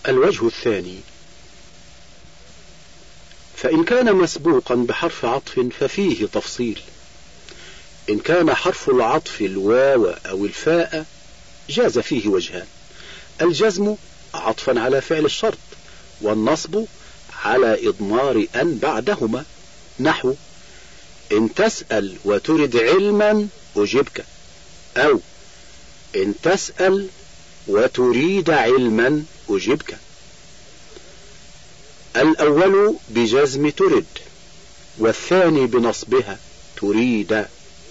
الوجه الثاني: فإن كان مسبوقا بحرف عطف ففيه تفصيل. إن كان حرف العطف الواو أو الفاء جاز فيه وجهان: الجزم عطفا على فعل الشرط، والنصب على إضمار أن بعدهما، نحو إن تسأل وترد علما أجبك، أو إن تسأل وتريد علما أجبك. الأول بجزم ترد، والثاني بنصبها تريد.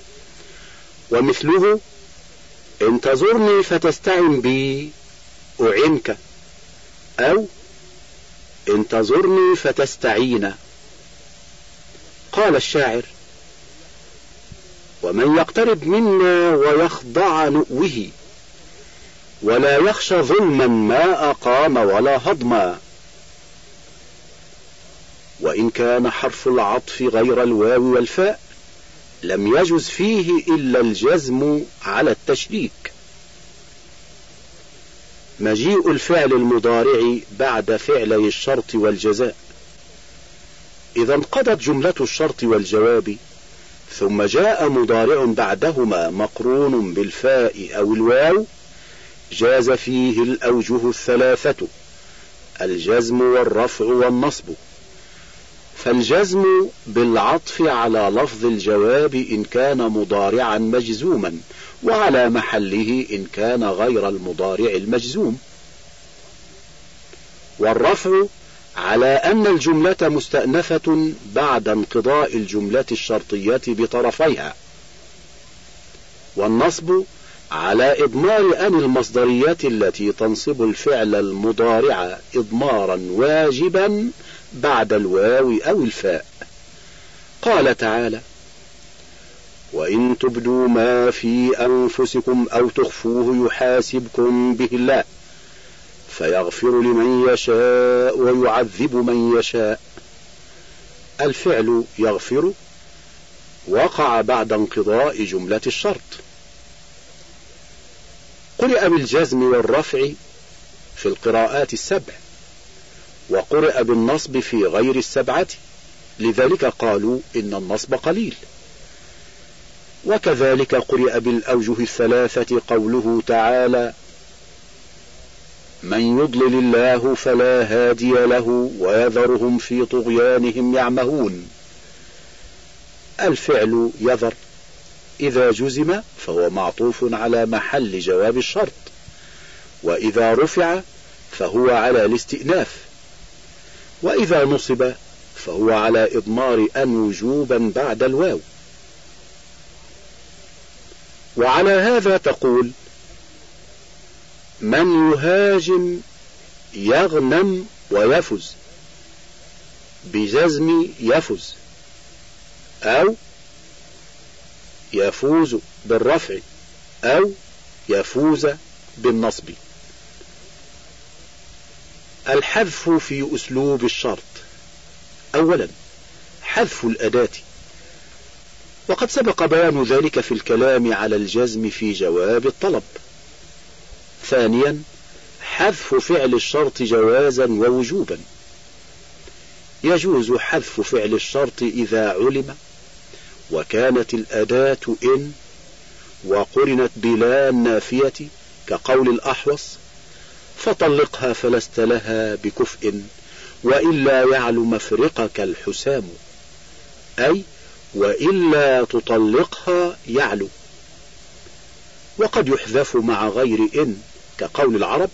ومثله إن تزرني فتستعن بي أعنك، أو إن تزرني فتستعين. قال الشاعر: ومن يقترب منا ويخضع نؤوه، ولا يخشى ظلما ما أقام ولا هضما. وإن كان حرف العطف غير الواو والفاء لم يجز فيه إلا الجزم على التشريك. مجيء الفعل المضارع بعد فعلي الشرط والجزاء: إذا انقضت جملة الشرط والجواب ثم جاء مضارع بعدهما مقرون بالفاء أو الواو جاز فيه الأوجه الثلاثة: الجزم والرفع والنصب. فالجزم بالعطف على لفظ الجواب إن كان مضارعا مجزوما، وعلى محله إن كان غير المضارع المجزوم. والرفع على أن الجملة مستأنفة بعد انقضاء الجملة الشرطية بطرفيها. والنصب على إضمار أن المصدرية التي تنصب الفعل المضارع إضمارا واجبا بعد الواو أو الفاء. قال تعالى: وإن تبدوا ما في أنفسكم أو تخفوه يحاسبكم به الله فيغفر لمن يشاء ويعذب من يشاء. الفعل يغفر وقع بعد انقضاء جملة الشرط. قرئ بالجزم والرفع في القراءات السبع، وقرئ بالنصب في غير السبعة، لذلك قالوا إن النصب قليل. وكذلك قرئ بالأوجه الثلاثة قوله تعالى: من يضلل الله فلا هادي له ويذرهم في طغيانهم يعمهون. الفعل يذر إذا جزم فهو معطوف على محل جواب الشرط، وإذا رفع فهو على الاستئناف، وإذا نصب فهو على إضمار أن وجوبا بعد الواو. وعلى هذا تقول: من يهاجم يغنم ويفز، بجزم يفز، أو يفوز بالرفع، أو يفوز بالنصب. الحذف في أسلوب الشرط: أولا حذف الأداة، وقد سبق بيان ذلك في الكلام على الجزم في جواب الطلب. ثانيا حذف فعل الشرط جوازا ووجوبا: يجوز حذف فعل الشرط إذا علم وكانت الأداة إن وقرنت بلا النافية، كقول الأحوص: فطلقها فلست لها بكفء وإلا يعلو مفرقك الحسام، أي وإلا تطلقها يعلو. وقد يحذف مع غير إن، كقول العرب: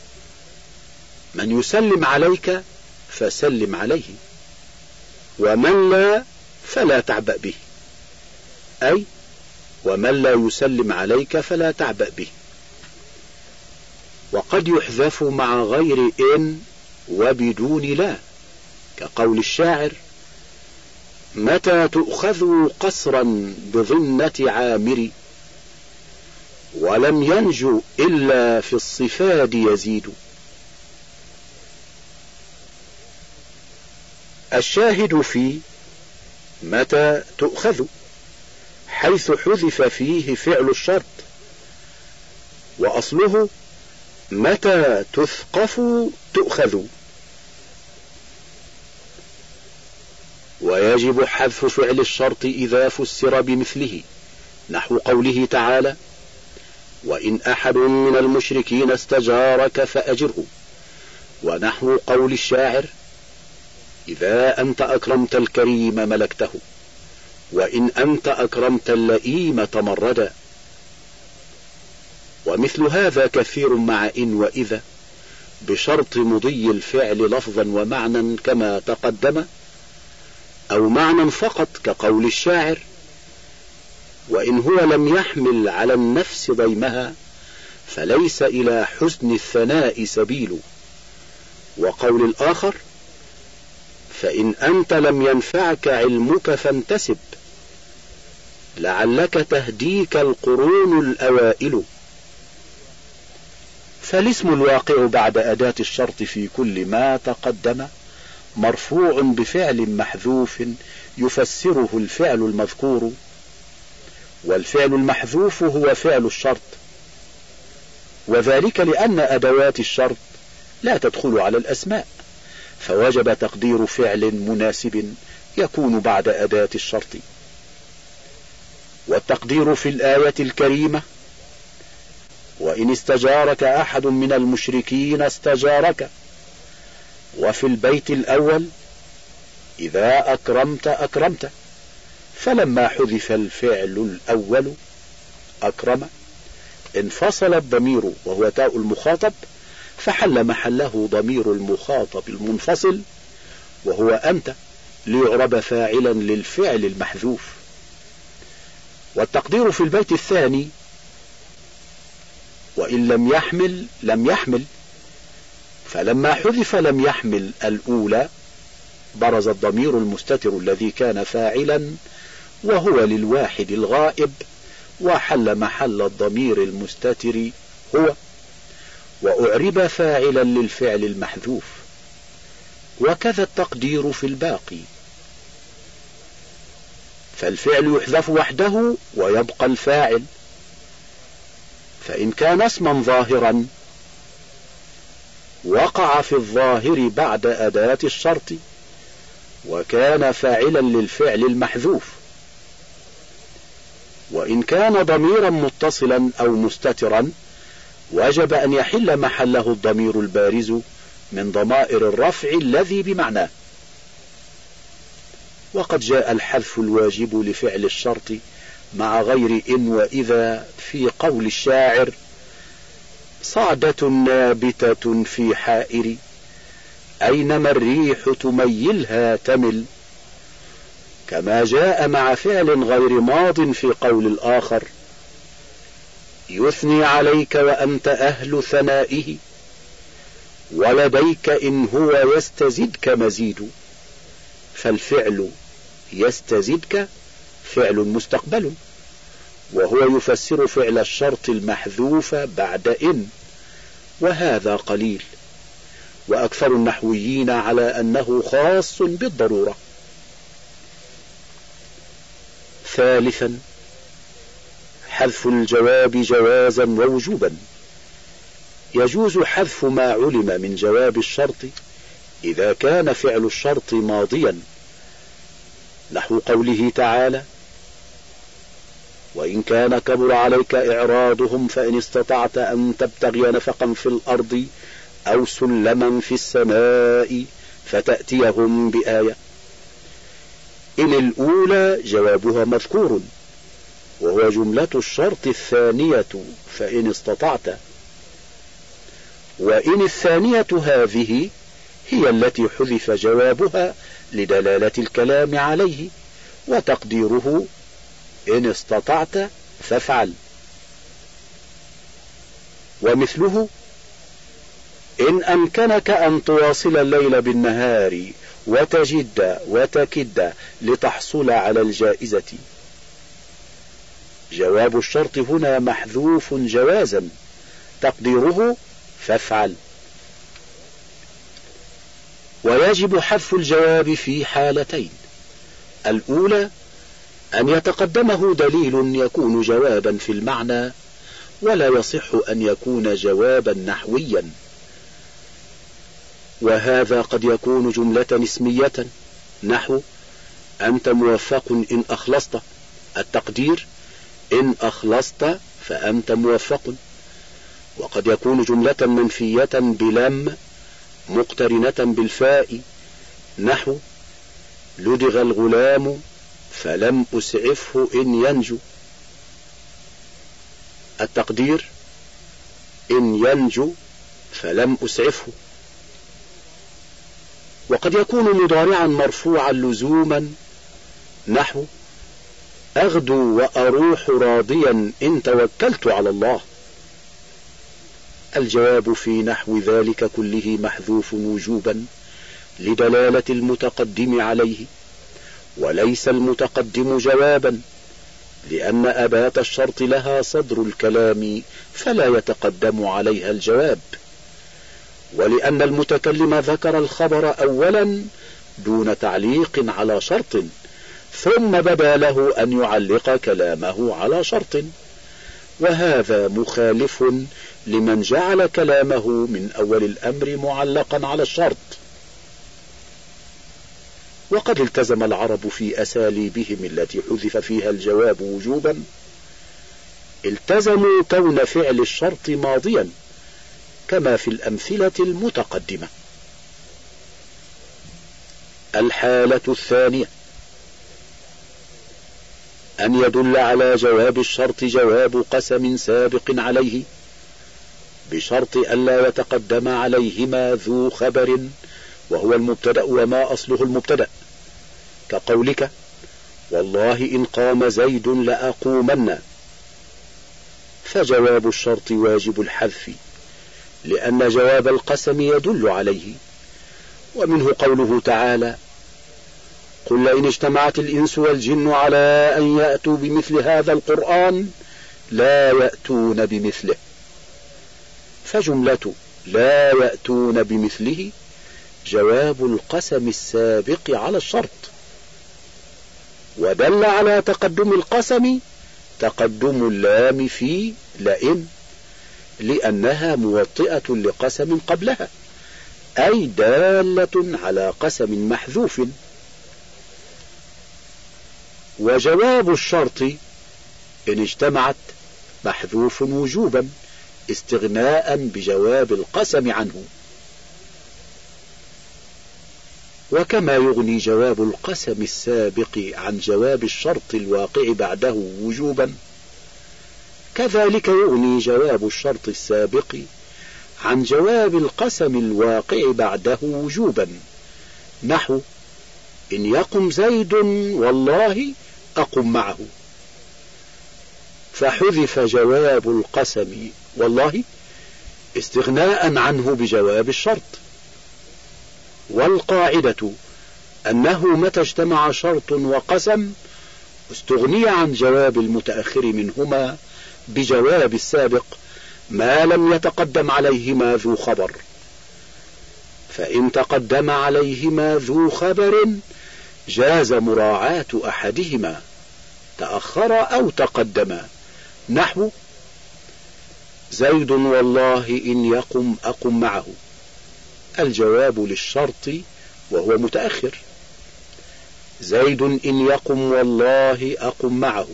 من يسلم عليك فسلم عليه، ومن لا فلا تعبأ به، أي ومن لا يسلم عليك فلا تعبأ به. وقد يحذف مع غير إن وبدون لا، كقول الشاعر: متى تؤخذوا قصرا بظنة عامر ولم ينجو إلا في الصفاد يزيد. الشاهد في متى تؤخذ حيث حذف فيه فعل الشرط، وأصله متى تثقف تؤخذ. ويجب حذف فعل الشرط إذا فسر بمثله، نحو قوله تعالى: وإن أحد من المشركين استجارك فأجره، ونحو قول الشاعر: إذا أنت أكرمت الكريم ملكته، وإن أنت أكرمت اللئيم تمردا. ومثل هذا كثير مع إن وإذا، بشرط مضي الفعل لفظا ومعنى كما تقدم، أو معنى فقط كقول الشاعر: وإن هو لم يحمل على النفس ضيمها فليس إلى حسن الثناء سبيل. وقول الآخر: فإن أنت لم ينفعك علمك فانتسب، لعلك تهديك القرون الأوائل. فالاسم الواقع بعد أداة الشرط في كل ما تقدم مرفوع بفعل محذوف يفسره الفعل المذكور، والفعل المحذوف هو فعل الشرط، وذلك لأن أدوات الشرط لا تدخل على الأسماء، فوجب تقدير فعل مناسب يكون بعد أداة الشرط. والتقدير في الآية الكريمة: وإن استجارك أحد من المشركين استجارك، وفي البيت الأول: إذا أكرمت أكرمت، فلما حذف الفعل الأول أكرم انفصل الضمير وهو تاء المخاطب، فحل محله ضمير المخاطب المنفصل وهو أنت، ليعرب فاعلا للفعل المحذوف. والتقدير في البيت الثاني: وإن لم يحمل لم يحمل، فلما حذف لم يحمل الأولى برز الضمير المستتر الذي كان فاعلا وهو للواحد الغائب، وحل محل الضمير المستتر هو، وأعرب فاعلا للفعل المحذوف. وكذا التقدير في الباقي، فالفعل يحذف وحده ويبقى الفاعل، فإن كان اسما ظاهرا وقع في الظاهر بعد أداة الشرط وكان فاعلا للفعل المحذوف. وإن كان ضميرا متصلا أو مستترا وجب أن يحل محله الضمير البارز من ضمائر الرفع الذي بمعناه. وقد جاء الحذف الواجب لفعل الشرط مع غير إن وإذا في قول الشاعر: صعدة نابتة في حائر، أينما الريح تميلها تمل، كما جاء مع فعل غير ماض في قول الآخر: يثني عليك وأنت أهل ثنائه، ولديك إن هو يستزدك مزيد. فالفعل يستزدك فعل مستقبل، وهو يفسر فعل الشرط المحذوف بعد إن، وهذا قليل، وأكثر النحويين على أنه خاص بالضرورة. ثالثا: حذف الجواب جوازا ووجوبا. يجوز حذف ما علم من جواب الشرط إذا كان فعل الشرط ماضيا، نحو قوله تعالى: وإن كان كبر عليك إعراضهم فإن استطعت أن تبتغي نفقا في الأرض أو سلما في السماء فتأتيهم بآية. إن الأولى جوابها مذكور وهو جملة الشرط الثانية فإن استطعت، وإن الثانية هذه هي التي حذف جوابها لدلالة الكلام عليه، وتقديره إن استطعت فافعل. ومثله: إن أمكنك أن تواصل الليل بالنهار وتجد وتكد لتحصل على الجائزة. جواب الشرط هنا محذوف جوازا، تقديره فافعل. ويجب حذف الجواب في حالتين: الأولى أن يتقدمه دليل يكون جوابا في المعنى، ولا يصح أن يكون جوابا نحويا، وهذا قد يكون جملة اسمية نحو أنت موفق إن أخلصت، التقدير إن أخلصت فأنت موفق. وقد يكون جملة منفية بلم مقترنة بالفاء نحو لدغ الغلام فلم أسعفه إن ينجو، التقدير إن ينجو فلم أسعفه. وقد يكون مضارعا مرفوعا لزوما نحو أغدو وأروح راضيا إن توكلت على الله، الجواب في نحو ذلك كله محذوف وجوبا لدلالة المتقدم عليه، وليس المتقدم جوابا، لأن أبات الشرط لها صدر الكلام فلا يتقدم عليها الجواب، ولأن المتكلم ذكر الخبر أولا دون تعليق على شرط، ثم بدا له أن يعلق كلامه على شرط، وهذا مخالف لمن جعل كلامه من أول الأمر معلقا على الشرط. وقد التزم العرب في أساليبهم التي حذف فيها الجواب وجوبا، التزموا كون فعل الشرط ماضيا كما في الأمثلة المتقدمة. الحالة الثانية أن يدل على جواب الشرط جواب قسم سابق عليه بشرط ألا يتقدم عليهما ذو خبر وهو المبتدأ وما أصله المبتدأ، كقولك والله إن قام زيد لأقومن، فجواب الشرط واجب الحذف لأن جواب القسم يدل عليه. ومنه قوله تعالى قل لئن اجتمعت الإنس والجن على أن يأتوا بمثل هذا القرآن لا يأتون بمثله، فجملة لا يأتون بمثله جواب القسم السابق على الشرط، ودل على تقدم القسم تقدم اللام في لئن لأنها موطئة لقسم قبلها، أي دالة على قسم محذوف. وجواب الشرط إن اجتمعت محذوف وجوبا استغناء بجواب القسم عنه. وكما يغني جواب القسم السابق عن جواب الشرط الواقع بعده وجوبا، كذلك يغني جواب الشرط السابق عن جواب القسم الواقع بعده وجوبا، نحو إن يقم زيد والله أقم معه، فحذف جواب القسم والله استغناء عنه بجواب الشرط. والقاعدة أنه متى اجتمع شرط وقسم استغني عن جواب المتأخر منهما بجواب السابق ما لم يتقدم عليهما ذو خبر، فإن تقدم عليهما ذو خبر جاز مراعاة أحدهما تأخر أو تقدم، نحو زيد والله إن يقم أقم معه، الجواب للشرط وهو متأخر، زيد إن يقم والله أقم معه،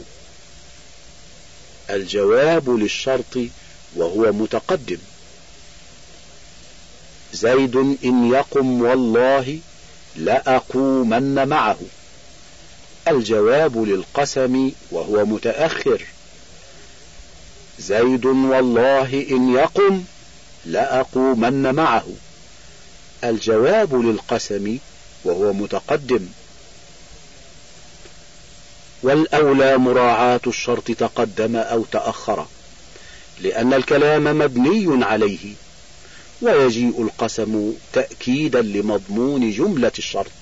الجواب للشرط وهو متقدم، زيد إن يقم والله لأقومن معه، الجواب للقسم وهو متأخر، زيد والله إن يقم لأقومن معه، الجواب للقسم وهو متقدم. والأولى مراعاة الشرط تقدم أو تأخر، لأن الكلام مبني عليه، ويجيء القسم تأكيدا لمضمون جملة الشرط.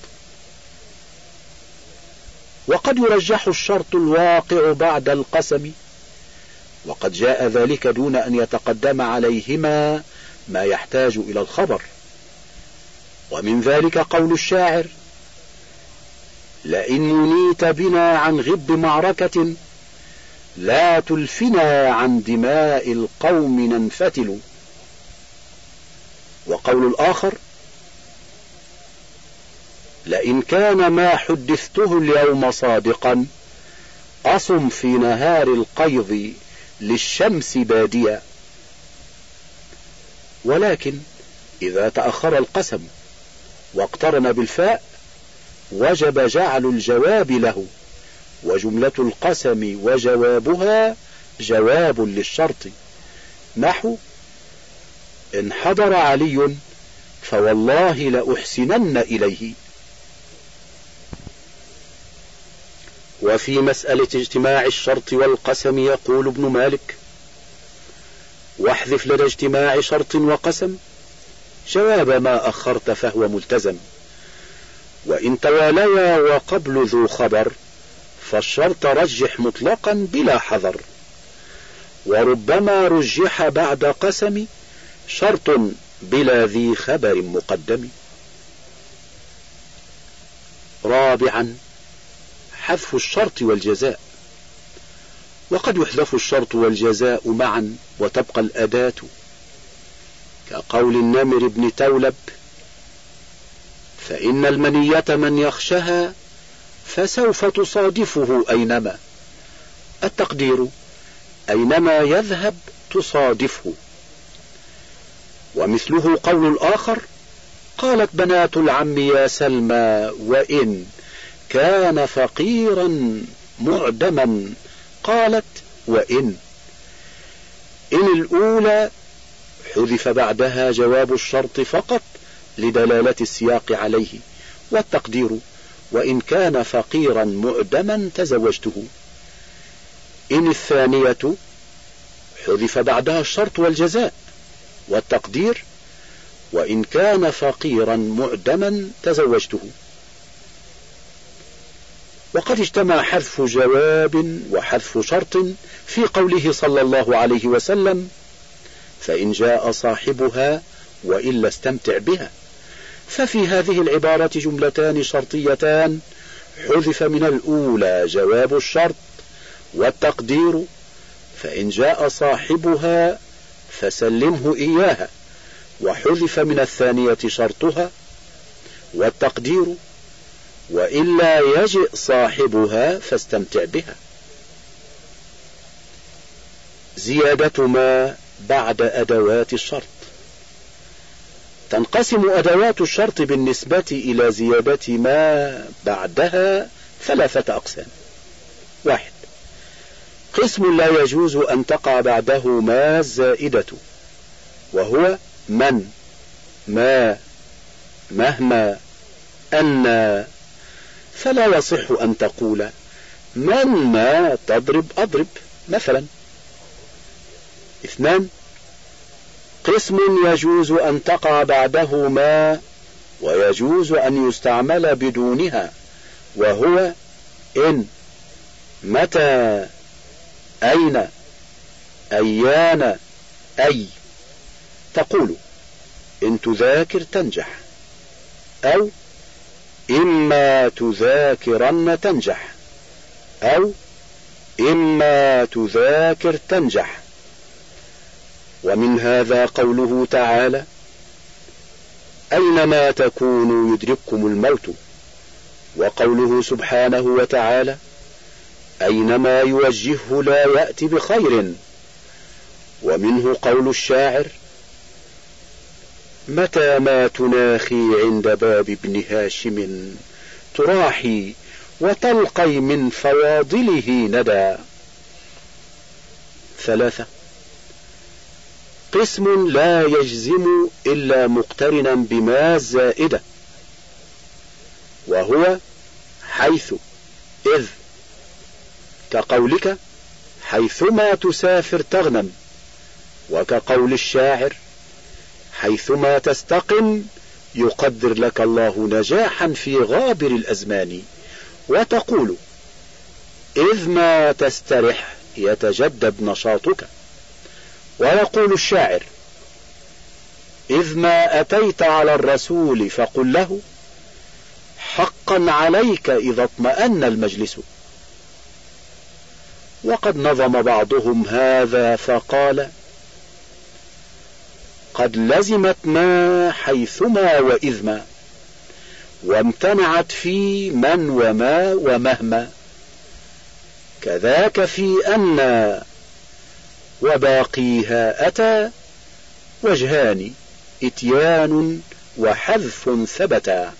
وقد يرجح الشرط الواقع بعد القسم، وقد جاء ذلك دون أن يتقدم عليهما ما يحتاج إلى الخبر، ومن ذلك قول الشاعر لئن منيت بنا عن غب معركة لا تلفنا عن دماء القوم ننفتل. وقول الآخر: لئن كان ما حدثته اليوم صادقا أصم في نهار القيض للشمس باديا. ولكن إذا تأخر القسم واقترن بالفاء وجب جعل الجواب له، وجملة القسم وجوابها جواب للشرط، نحو: إن حضر علي فوالله لأحسنن إليه. وفي مسألة اجتماع الشرط والقسم يقول ابن مالك: واحذف لدى اجتماع شرط وقسم جواب ما أخرت فهو ملتزم، وإن تواليا وقبل ذو خبر فالشرط رجح مطلقا بلا حذر، وربما رجح بعد قسم شرط بلا ذي خبر مقدم. رابعا: حذف الشرط والجزاء. وقد يحذف الشرط والجزاء معا وتبقى الأداة، كقول النمر بن تولب: فإن المنية من يخشها فسوف تصادفه أينما. التقدير: أينما يذهب تصادفه. ومثله قول الآخر: قالت بنات العم يا سلمى وإن كان فقيرا معدما، قالت وإن. إن الأولى حذف بعدها جواب الشرط فقط لدلالة السياق عليه، والتقدير: وإن كان فقيرا معدما تزوجته. إن الثانية حذف بعدها الشرط والجزاء، والتقدير: وإن كان فقيرا معدما تزوجته. وقد اجتمع حذف جواب وحذف شرط في قوله صلى الله عليه وسلم: فإن جاء صاحبها وإلا استمتع بها. ففي هذه العبارة جملتان شرطيتان حذف من الأولى جواب الشرط والتقدير: فإن جاء صاحبها فسلمه إياها، وحذف من الثانية شرطها والتقدير: وإلا يجئ صاحبها فاستمتع بها. زيادة ما بعد أدوات الشرط. تنقسم أدوات الشرط بالنسبة إلى زيادة ما بعدها ثلاثة أقسام. 1. قسم لا يجوز أن تقع بعده ما الزائدة، وهو من، ما، مهما، أن. فلا يصح أن تقول من ما تضرب أضرب مثلا. 2. قسم يجوز أن تقع بعده ما ويجوز أن يستعمل بدونها، وهو إن، متى، أين، أيان، أي. تقول: إن تذاكر تنجح، أو إما تذاكرن تنجح، أو إما تذاكر تنجح. ومن هذا قوله تعالى: أينما تكونوا يدرككم الموت، وقوله سبحانه وتعالى: أينما يوجهه لا يأتي بخير. ومنه قول الشاعر: متى ما تناخي عند باب ابن هاشم تراحي وتلقي من فواضله ندى. 3. قسم لا يجزم إلا مقترنا بما الزائدة، وهو حيث، إذ، كقولك: حيثما تسافر تغنم، وكقول الشاعر: حيثما تستقم يقدر لك الله نجاحا في غابر الأزمان. وتقول: إذ ما تسترح يتجدد نشاطك. ويقول الشاعر: إذ ما أتيت على الرسول فقل له حقا عليك إذا اطمأن المجلس. وقد نظم بعضهم هذا فقال: قد لزمت ما حيثما وإذما، وامتنعت في من وما ومهما، كذاك في أن وباقيها أتى، وجهان إتيان وحذف ثبتا.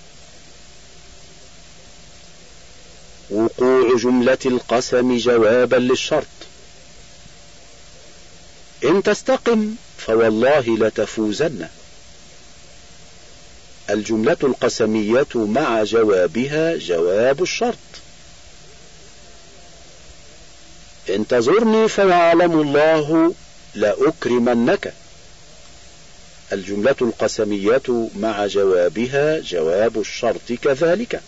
وقوع جملة القسم جوابا للشرط: إن تستقم فوالله لتفوزن. الجملة القسمية مع جوابها جواب الشرط: إن تزرني فيعلم الله لأكرمنك. الجملة القسمية مع جوابها جواب الشرط كذلك: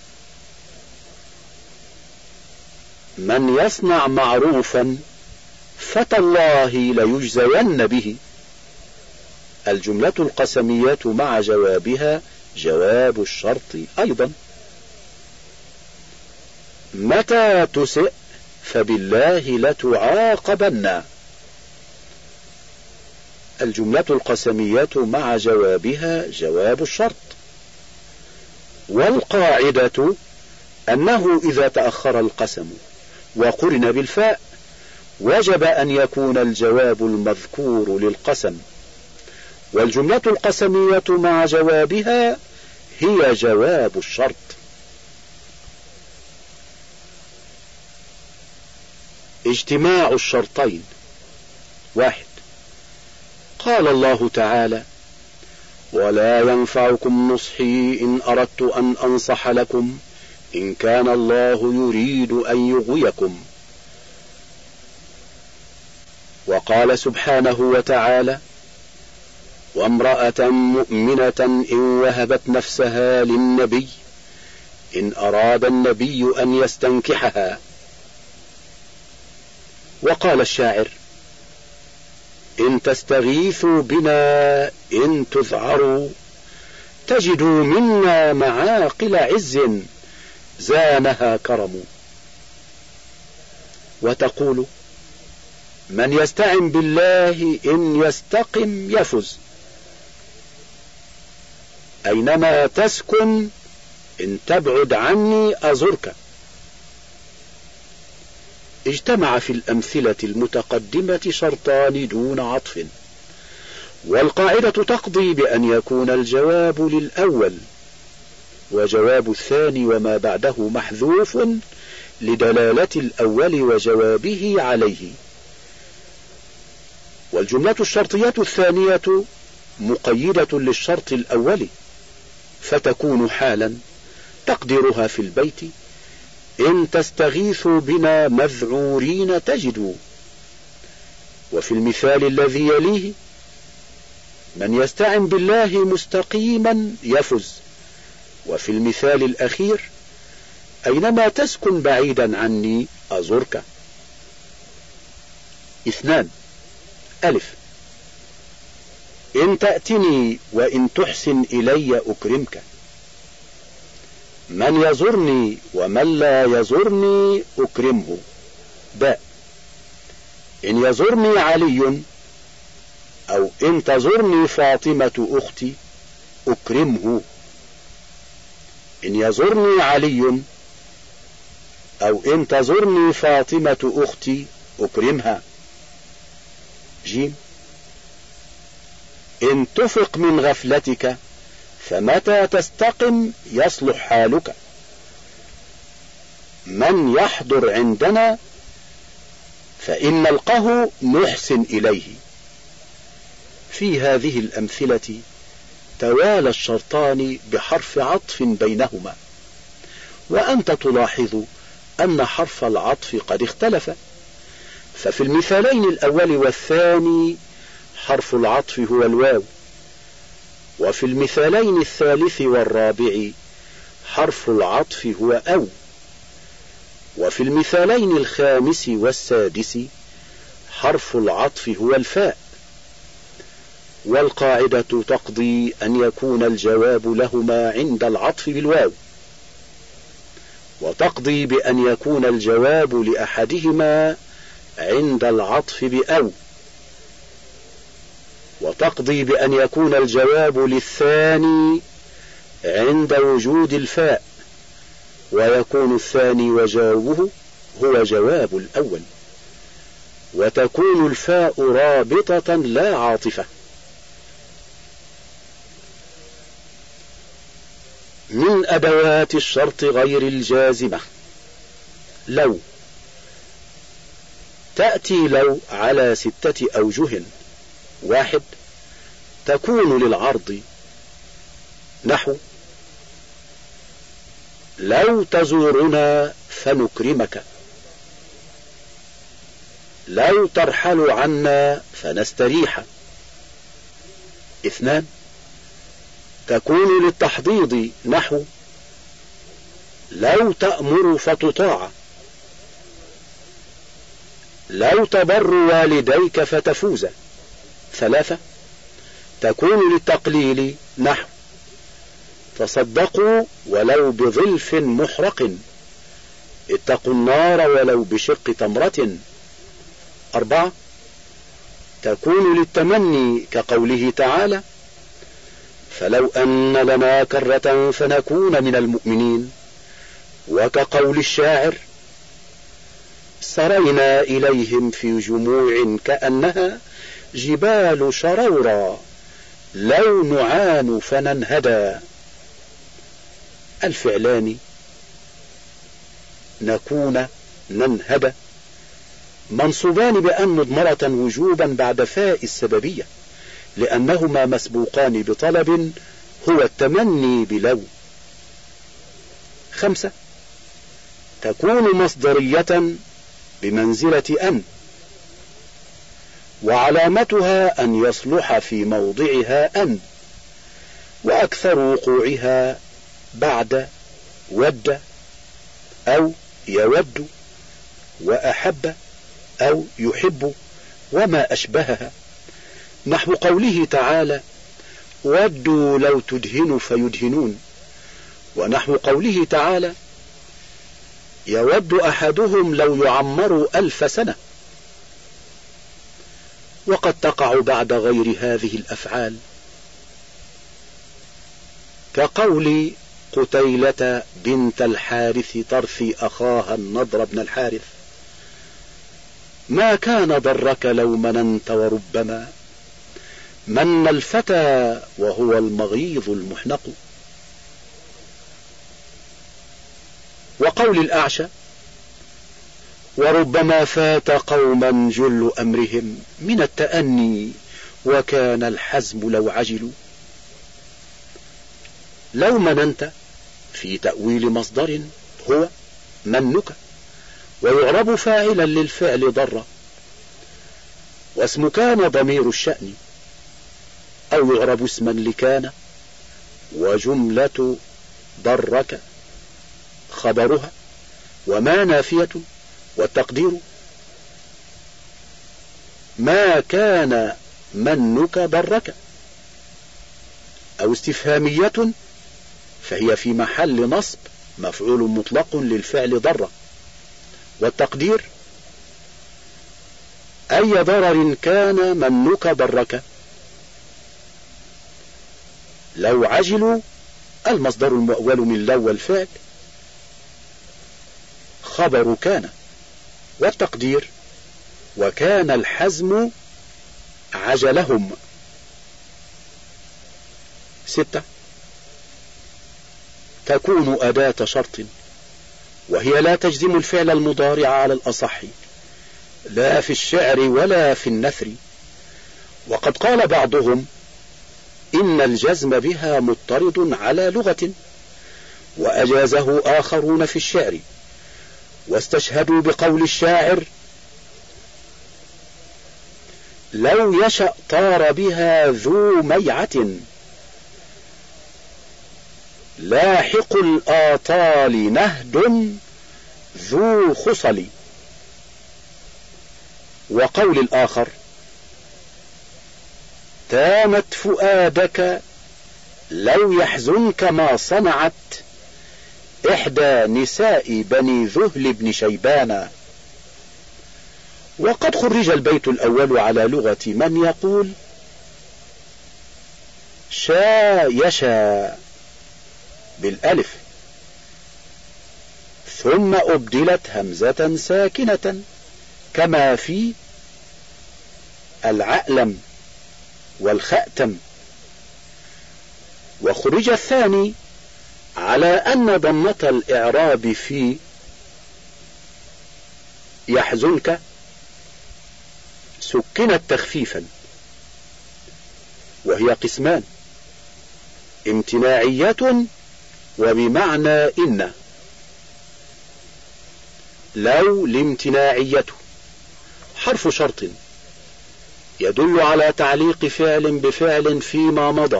من يصنع معروفا فتالله ليجزين به. الجملة القسمية مع جوابها جواب الشرط أيضا: متى تسئ فبالله لتعاقبن. الجملة القسمية مع جوابها جواب الشرط. والقاعدة أنه إذا تأخر القسم وقرن بالفاء وجب أن يكون الجواب المذكور للقسم، والجملة القسمية مع جوابها هي جواب الشرط. اجتماع الشرطين: 1. قال الله تعالى: ولا ينفعكم نصحي إن أردت أن أنصح لكم إن كان الله يريد أن يغويكم. وقال سبحانه وتعالى: وامرأة مؤمنة إن وهبت نفسها للنبي إن أراد النبي أن يستنكحها. وقال الشاعر: إن تستغيثوا بنا إن تذعروا تجدوا منا معاقل عز زانها كرم. وتقول: من يستعن بالله إن يستقم يفز. أينما تسكن إن تبعد عني أزرك. اجتمع في الأمثلة المتقدمة شرطان دون عطف، والقاعدة تقضي بأن يكون الجواب للأول وجواب الثاني وما بعده محذوف لدلالة الأول وجوابه عليه. والجملة الشرطية الثانية مقيدة للشرط الأول، فتكون حالا تقديرها في البيت: إن تستغيثوا بنا مذعورين تجدوا. وفي المثال الذي يليه: من يستعن بالله مستقيما يفز. وفي المثال الأخير: أينما تسكن بعيدا عني أزرك. 2. ألف: إن تأتني وإن تحسن إلي أكرمك. من يزرني ومن لا يزرني أكرمه. باء: إن يزرني علي أو إن تزرني فاطمة أختي أكرمه. إن يزرني علي أو إن تزرني فاطمة أختي أكرمها. جيم: إن تفق من غفلتك فمتى تستقم يصلح حالك. من يحضر عندنا فإن نلقه نحسن إليه. في هذه الأمثلة توالى الشرطان بحرف عطف بينهما، وأنت تلاحظ أن حرف العطف قد اختلف، ففي المثالين الأول والثاني حرف العطف هو الواو، وفي المثالين الثالث والرابع حرف العطف هو أو، وفي المثالين الخامس والسادس حرف العطف هو الفاء. والقاعدة تقضي أن يكون الجواب لهما عند العطف بالواو، وتقضي بأن يكون الجواب لأحدهما عند العطف بأو، وتقضي بأن يكون الجواب للثاني عند وجود الفاء، ويكون الثاني وجوابه هو جواب الأول، وتكون الفاء رابطة لا عاطفة. من أدوات الشرط غير الجازمة لو. تأتي لو على 6 أوجه. 1. تكون للعرض، نحو لو تزورنا فنكرمك، لو ترحل عنا فنستريح. 2. تكون للتحضيض، نحو لو تأمر فتطاع، لو تبر والديك فتفوز. 3. تكون للتقليل، نحو تصدقوا ولو بظلف محرق، اتقوا النار ولو بشق تمرة. 4. تكون للتمني كقوله تعالى فلو أن لنا كرة فنكون من المؤمنين، وكقول الشاعر سرينا إليهم في جموع كأنها جبال شرورا لو نعان فننهدى. الفعلان نكون ننهدى منصوبان بأن مضمرة وجوبا بعد فاء السببية، لأنهما مسبوقان بطلب هو التمني بلو. 5. تكون مصدرية بمنزلة أن، وعلامتها أن يصلح في موضعها أن، وأكثر وقوعها بعد ود أو يود وأحب أو يحب وما أشبهها، نحو قوله تعالى ودوا لو تدهن فيدهنون، ونحو قوله تعالى يود أحدهم لو يعمر 1000 سنة. وقد تقع بعد غير هذه الأفعال كقول قتيلة بنت الحارث ترثي أخاها النضر بن الحارث ما كان ضرك لو مننت وربما من الفتى وهو المغيظ المحنق. وقول الأعشى وربما فات قوما جل أمرهم من التأني وكان الحزم لو عجلوا. لو مننت في تأويل مصدر هو منك، ويعرب فاعلا للفعل ضر، واسم كان ضمير الشأن، أو يعرب اسما لكان، وجملة ضرك خبرها، وما نافية، والتقدير ما كان منك ضرك، أو استفهامية فهي في محل نصب مفعول مطلق للفعل ضر، والتقدير أي ضرر كان منك ضرك. لو عجلوا المصدر المؤول من لو الفعل خبر كان، والتقدير وكان الحزم عجلهم. 6. تكون أداة شرط، وهي لا تجزم الفعل المضارع على الأصح لا في الشعر ولا في النثر، وقد قال بعضهم إن الجزم بها مضطرد على لغة، وأجازه آخرون في الشعر، واستشهدوا بقول الشاعر لو يشأ طار بها ذو ميعة لاحق الآطال نهد ذو خصل. وقول الآخر تامت فؤادك لو يحزنك ما صنعت إحدى نساء بني ذهل بن شيبان. وقد خرج البيت الأول على لغة من يقول شايشا بالألف ثم أبدلت همزة ساكنة كما في العألم والخأتم. وخرج الثاني على أن ضمة الإعراب في يحزنك سكنت تخفيفا، وهي قسمان: امتناعية وبمعنى إن. لو الامتناعية حرف شرط يدل على تعليق فعل بفعل فيما مضى،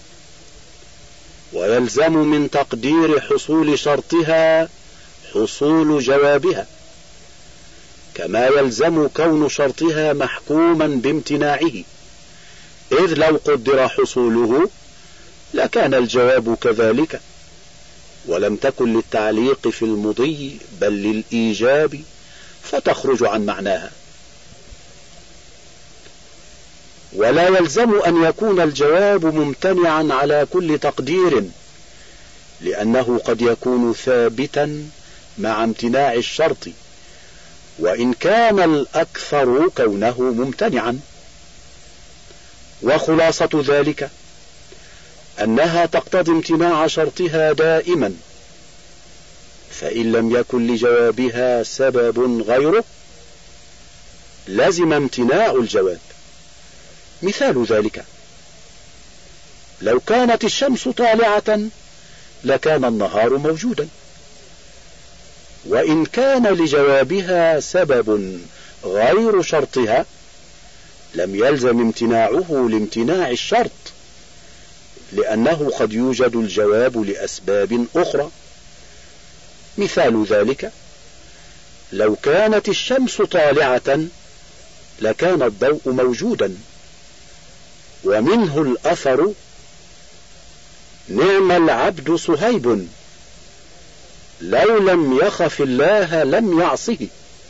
ويلزم من تقدير حصول شرطها حصول جوابها، كما يلزم كون شرطها محكوما بامتناعه، إذ لو قدر حصوله لكان الجواب كذلك، ولم تكن للتعليق في المضي بل للإيجاب فتخرج عن معناها. ولا يلزم أن يكون الجواب ممتنعا على كل تقدير، لأنه قد يكون ثابتا مع امتناع الشرط، وإن كان الأكثر كونه ممتنعا. وخلاصة ذلك أنها تقتضي امتناع شرطها دائما، فإن لم يكن لجوابها سبب غيره لزم امتناع الجواب. مثال ذلك: لو كانت الشمس طالعة لكان النهار موجودا، وإن كان لجوابها سبب غير شرطها لم يلزم امتناعه لامتناع الشرط، لأنه قد يوجد الجواب لأسباب أخرى. مثال ذلك: لو كانت الشمس طالعة لكان الضوء موجودا. ومنه الأثر: نعم العبد صهيب لو لم يخف الله لم يعصه.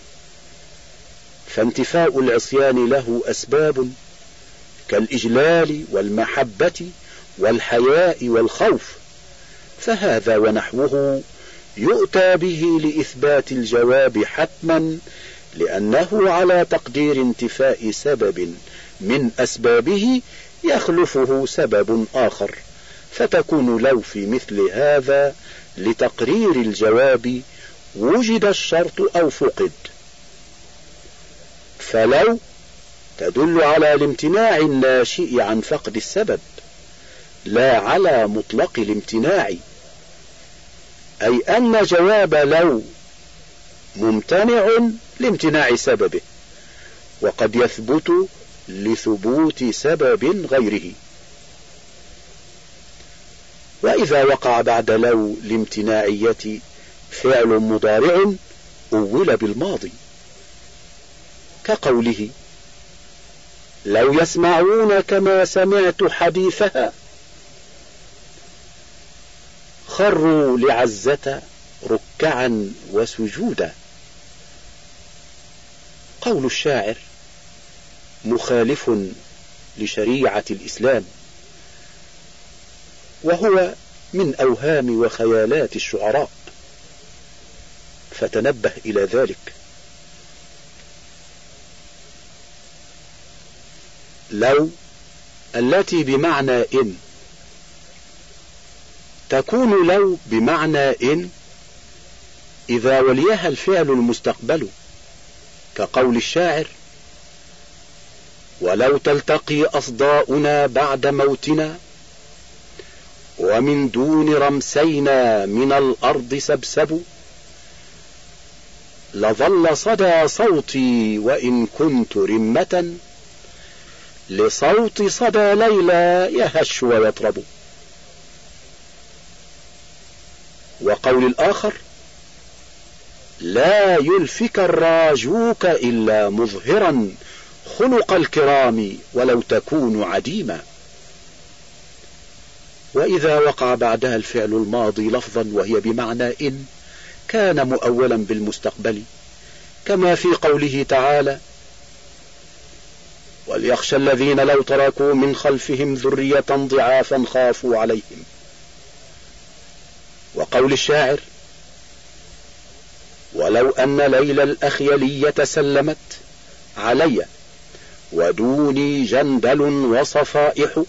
فانتفاء العصيان له أسباب كالإجلال والمحبة والحياء والخوف، فهذا ونحوه يؤتى به لإثبات الجواب حتما، لأنه على تقدير انتفاء سبب من أسبابه يخلفه سبب آخر، فتكون لو في مثل هذا لتقرير الجواب وجد الشرط أو فقد. فلو تدل على الامتناع الناشئ عن فقد السبب لا على مطلق الامتناع، أي أن جواب لو ممتنع لامتناع سببه، وقد يثبت لثبوت سبب غيره. وإذا وقع بعد لو الامتناعية فعل مضارع أول بالماضي، كقوله: لو يسمعون كما سمعت حديثها خروا لعزة ركعا وسجودا. قول الشاعر مخالف لشريعة الإسلام، وهو من أوهام وخيالات الشعراء، فتنبه إلى ذلك. لو التي بمعنى إن تكون لو بمعنى إن إذا وليها الفعل المستقبل، كقول الشاعر: ولو تلتقي أصداؤنا بعد موتنا ومن دون رمسينا من الأرض سبسب، لظل صدى صوتي وإن كنت رمة لصوت صدى ليلى يهش ويطرب. وقول الآخر: لا يلفك الراجوك إلا مظهرا خلق الكرام ولو تكون عديما. وإذا وقع بعدها الفعل الماضي لفظا وهي بمعنى إن كان مؤولا بالمستقبل، كما في قوله تعالى: وليخشى الذين لو تركوا من خلفهم ذرية ضعافا خافوا عليهم. وقول الشاعر: ولو أن ليلى الأخيلية سلمت علي ودوني جندل وصفائح،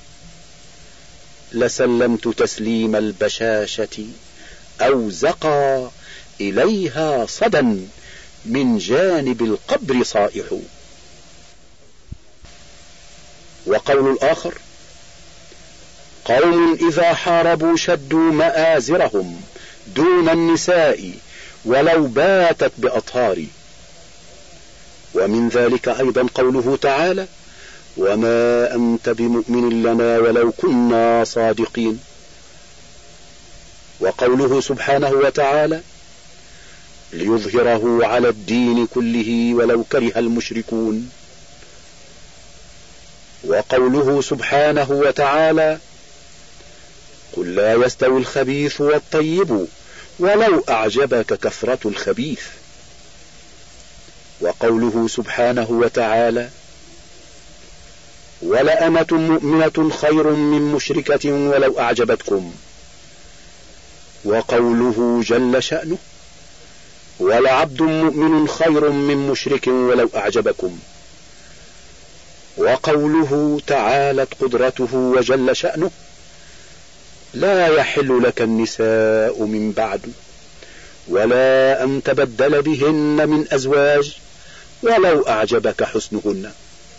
لسلمت تسليم البشاشة أو زقى إليها صدا من جانب القبر صائح. وقول الآخر: قوم إذا حاربوا شدوا مآزرهم دون النساء ولو باتت بأطهار. ومن ذلك أيضا قوله تعالى: وما أنت بمؤمن لنا ولو كنا صادقين. وقوله سبحانه وتعالى: ليظهره على الدين كله ولو كره المشركون. وقوله سبحانه وتعالى: قل لا يستوي الخبيث والطيب ولو أعجبك كثرة الخبيث. وقوله سبحانه وتعالى: ولأمة مؤمنة خير من مشركة ولو أعجبتكم. وقوله جل شأنه: ولعبد مؤمن خير من مشرك ولو أعجبكم. وقوله تعالت قدرته وجل شأنه: لا يحل لك النساء من بعد ولا أن تبدل بهن من أزواج ولو أعجبك حسنهن.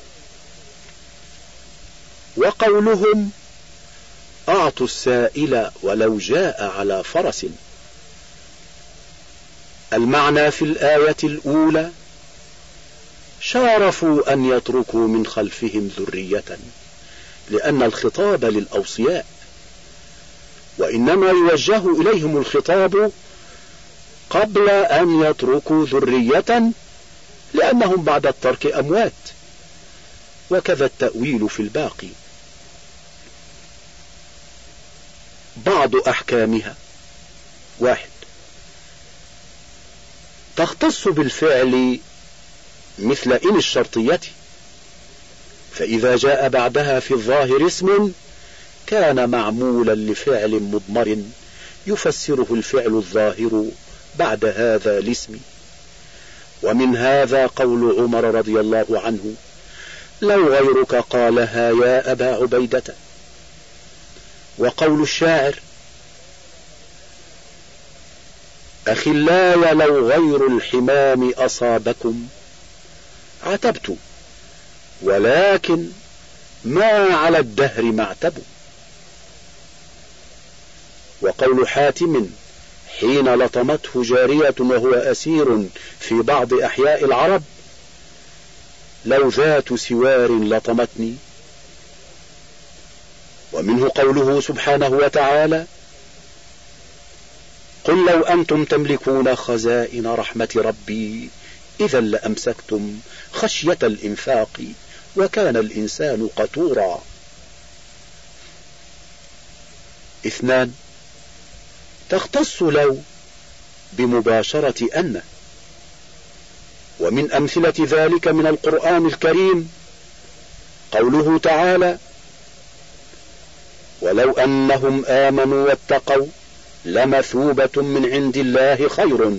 وقولهم: أعطوا السائل ولو جاء على فرس. المعنى في الآية الأولى: شارفوا أن يتركوا من خلفهم ذرية، لأن الخطاب للأوصياء، وإنما يوجه إليهم الخطاب قبل أن يتركوا ذرية، لأنهم بعد الترك أموات. وكذا التأويل في الباقي. بعض أحكامها: 1. تختص بالفعل مثل إن الشرطية، فإذا جاء بعدها في الظاهر اسم كان معمولا لفعل مضمر يفسره الفعل الظاهر بعد هذا الاسم. ومن هذا قول عمر رضي الله عنه: لو غيرك قالها يا أبا عبيدة. وقول الشاعر: أخلاي لو غير الحمام أصابكم عتبت ولكن ما على الدهر معتب. وقول حاتم حين لطمته جارية وهو أسير في بعض أحياء العرب: لو ذات سوار لطمتني. ومنه قوله سبحانه وتعالى: قل لو أنتم تملكون خزائن رحمة ربي إذا لأمسكتم خشية الإنفاق وكان الإنسان قتورا. 2. تختص لو بمباشرة أن. ومن أمثلة ذلك من القرآن الكريم قوله تعالى: ولو أنهم آمنوا واتقوا لمثوبة من عند الله خير.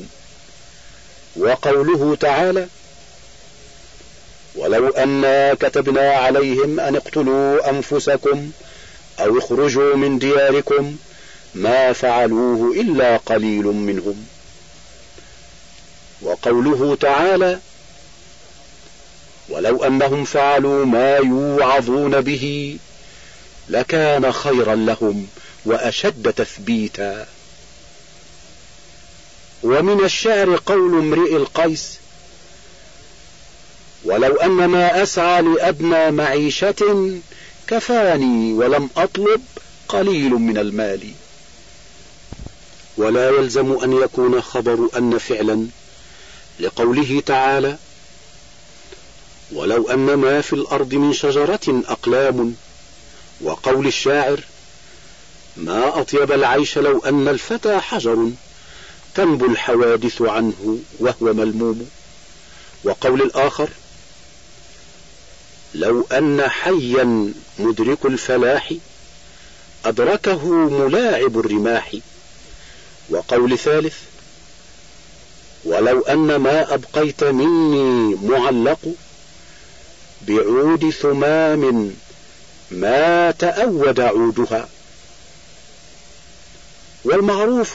وقوله تعالى: ولو أنا كتبنا عليهم أن اقتلوا أنفسكم أو اخرجوا من دياركم ما فعلوه إلا قليل منهم. وقوله تعالى: ولو أنهم فعلوا ما يوعظون به لكان خيرا لهم وأشد تثبيتا. ومن الشعر قول امرئ القيس: ولو أن ما أسعى لأدنى معيشة كفاني ولم أطلب قليل من المال. ولا يلزم أن يكون خبر أن فعلا، لقوله تعالى: ولو أن ما في الأرض من شجرة أقلام. وقول الشاعر: ما أطيب العيش لو أن الفتى حجر تنبو الحوادث عنه وهو ملموم. وقول الآخر: لو أن حيا مدرك الفلاح أدركه ملاعب الرماح. وقول ثالث: ولو أن ما أبقيت مني معلق بعود ثمام ما تأود عودها. والمعروف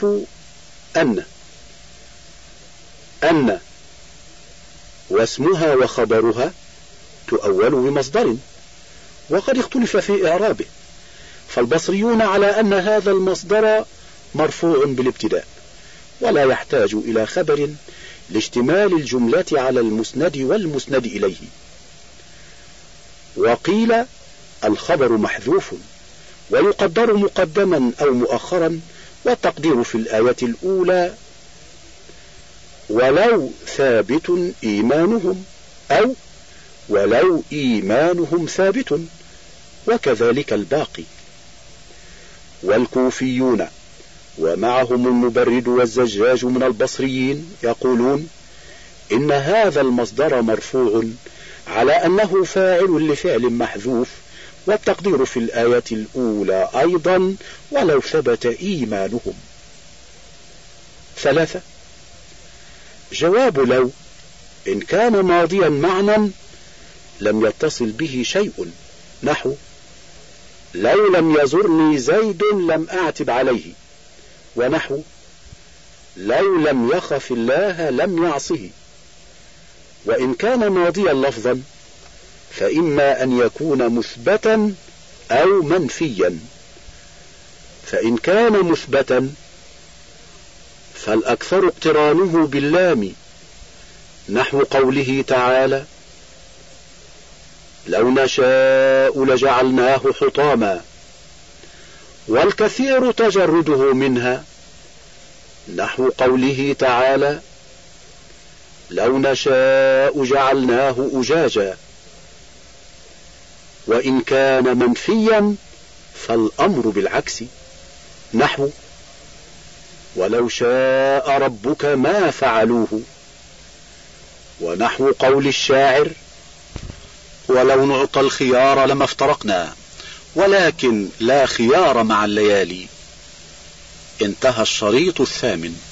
أن واسمها وخبرها تؤول بمصدر، وقد اختلف في إعرابه، فالبصريون على أن هذا المصدر مرفوع بالابتداء ولا يحتاج إلى خبر لاشتمال الجملة على المسند والمسند إليه. وقيل الخبر محذوف ويقدر مقدما أو مؤخرا، والتقدير في الآية الأولى ولو ثابت إيمانهم، أو ولو إيمانهم ثابت، وكذلك الباقي. والكوفيون ومعهم المبرد والزجاج من البصريين يقولون إن هذا المصدر مرفوع على أنه فاعل لفعل محذوف، والتقدير في الآية الأولى أيضا ولو ثبت إيمانهم. 3. جواب لو إن كان ماضيا معنى لم يتصل به شيء، نحو: لو لم يزرني زيد لم أعتب عليه، ونحو: لو لم يخف الله لم يعصه. وإن كان ماضيا لفظا فإما أن يكون مثبتا أو منفيا. فإن كان مثبتا فالأكثر اقترانه باللام، نحو قوله تعالى: لو نشاء لجعلناه حطاما. والكثير تجرده منها، نحو قوله تعالى: لو نشاء جعلناه أجاجا. وإن كان منفيا فالأمر بالعكس، نحو: ولو شاء ربك ما فعلوه. ونحو قول الشاعر: ولو نعطى الخيار لما افترقنا ولكن لا خيار مع الليالي. انتهى الشريط 8.